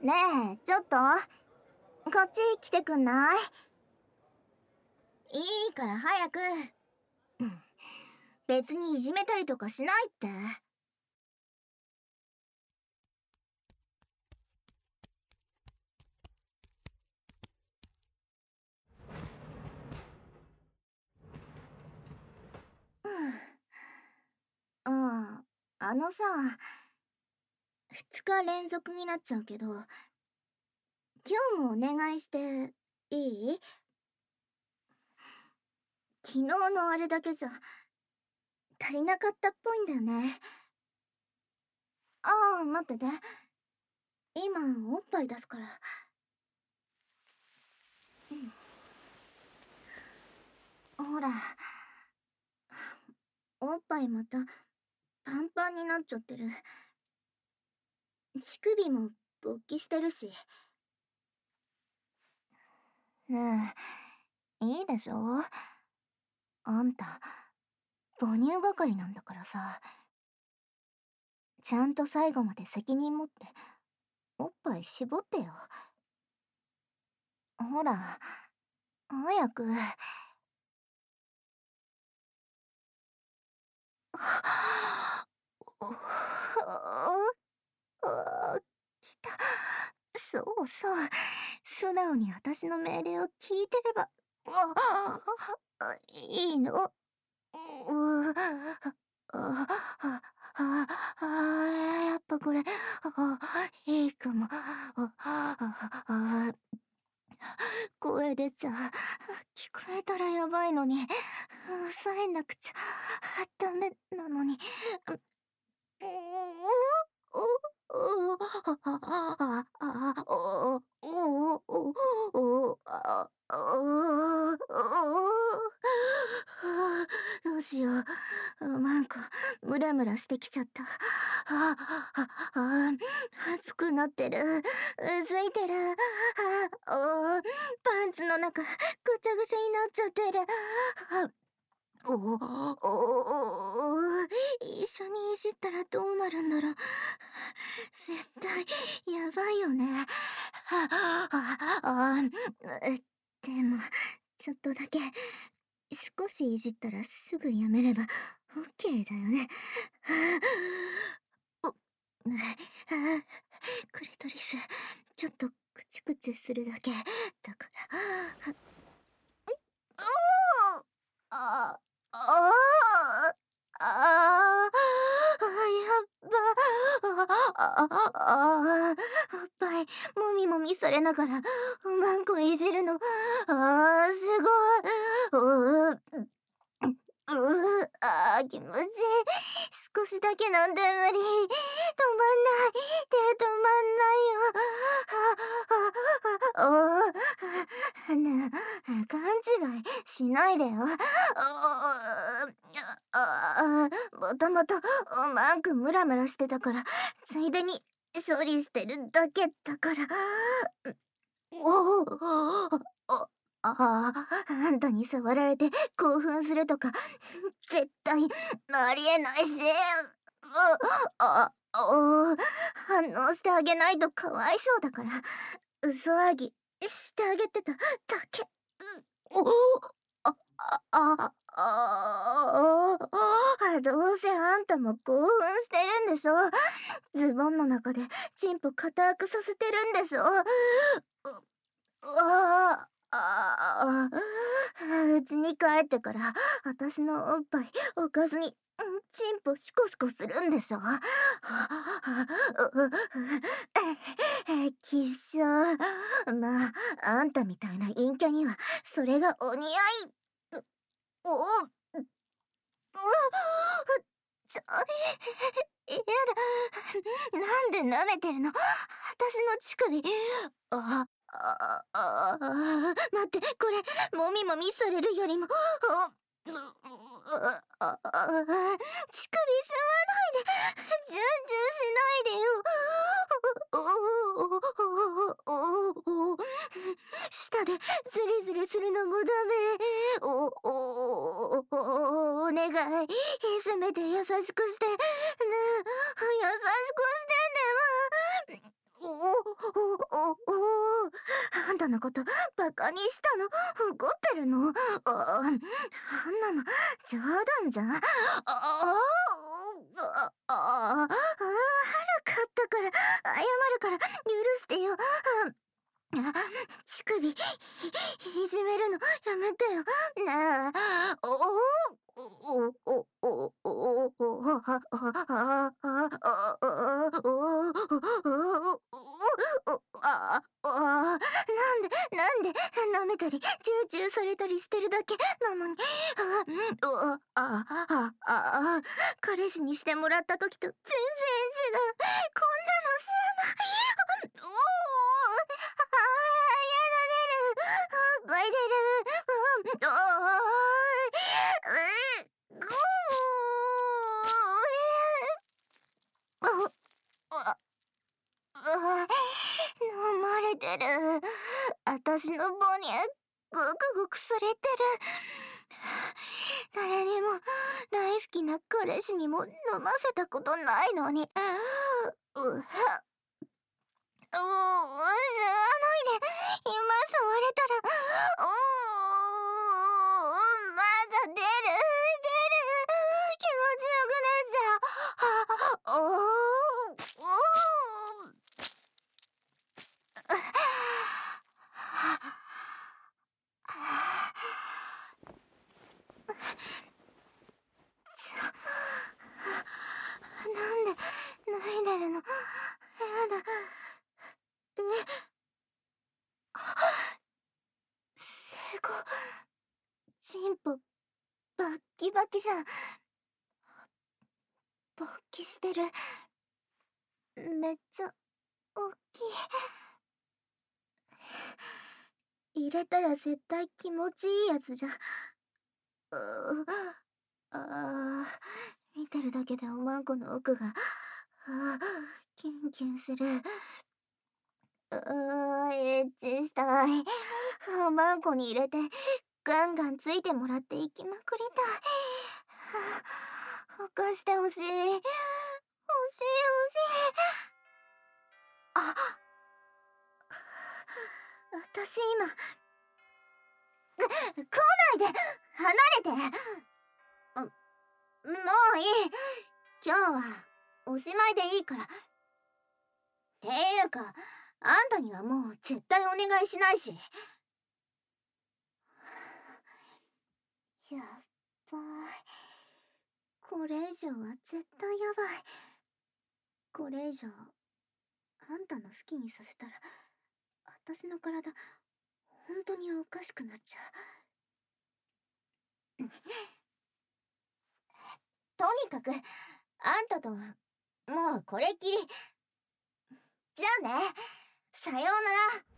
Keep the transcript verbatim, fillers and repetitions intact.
ねえ、ちょっと、こっち来てくんない？いいから早く。うん、別にいじめたりとかしないって。うん。ああ、あのさ、ふつか連続になっちゃうけど、今日もお願いしていい？昨日のあれだけじゃ足りなかったっぽいんだよね。ああ、待ってて。今、おっぱい出すから。うん、ほら、おっぱいまたパンパンになっちゃってる。乳首も勃起してるし。ねえ、いいでしょ？あんた、母乳係なんだからさ。ちゃんと最後まで責任持って、おっぱい絞ってよ。ほら、早く。来た。そうそう。素直に私の命令を聞いてれば、いいの。うああああやっぱこれ、あいいかも。ああ声出ちゃう。聞こえたらやばいのに、抑えなくちゃダメなのに。うおおおああおおおおああどうしよう。なんかムラムラしてきちゃった。あああ熱くなってる。うずいてる。あおパンツの中ぐちゃぐちゃになっちゃってる。おおおお一緒にいじったらどうなるんだろう。絶対やばいよね。あああでもちょっとだけ少しいじったらすぐやめればオッケーだよね。おクリトリスちょっとクチュクチュするだけだから。あああああやっばああおっぱいもみもみされながらマンコいじるの。ああすごい。うううあー気持ちいい。少しだけなんで無理。止まんない。手止まんないよ。ああああねえ勘違いしないでよ。ああもともとマンクムラムラしてたからついでに処理してるだけだから。おおあああんたに触られて興奮するとか絶対ありえないし、ああ反応してあげないとかわいそうだから嘘あぎしてあげてただけ。おああああどうせあんたも興奮してるんでしょ。ズボンの中でチンポ固くさせてるんでしょ。あああうちに帰ってから私のおっぱいおかずにチンポシコシコするんでしょ。きっしょ。まああんたみたいな陰キャにはそれがお似合い。おおちょやだなんで舐めてるの私の乳首。あああ待ってこれもみもみされるよりもあ乳首吸わないでジュンジュンしないでよ。舌でズリズリするのもダメ。おおおお願いせめて優しくしてねえ優しくしてね。 おおおおあんたのことバカにしたの？怒ってるの？ああんなの冗談じゃん。あああああ腹かったから謝るから許してよ。あ乳首いじめるのやめてよ。なあおおおおおおおあああああああなんでなんで舐めたりチューチューされたりしてるだけなのに、あああああ彼氏にしてもらった時と全然違う。こんなの知らない。おおああやられる。あ、バイデル。ああううあああ飲まれてる。私の棒にぐくぐくされてる。誰にも大好きな彼氏にも飲ませたことないのに。ううううあないで。今触れたらおおまだ出る出る気持ちよくなっちゃう。おおおちょなんで脱いでるの？やだ。えすごチンポバッキバキじゃん。勃起してる。めっちゃおっきい。入れたら絶対気持ちいいやつじゃん。うああ見てるだけでおまんこの奥があキュンキュンする。うーエッチしたい。おまんこに入れてガンガンついてもらっていきまくりたい。ほかしてほしい。欲しい欲しい。あ私今来ないで離れて。もういい。今日はおしまいでいいから。っていうかあんたにはもう絶対お願いしないし。やっばい。これ以上は絶対やばい。これ以上あんたの好きにさせたら私の体本当におかしくなっちゃう。とにかくあんたともうこれっきり。じゃあね。さようなら。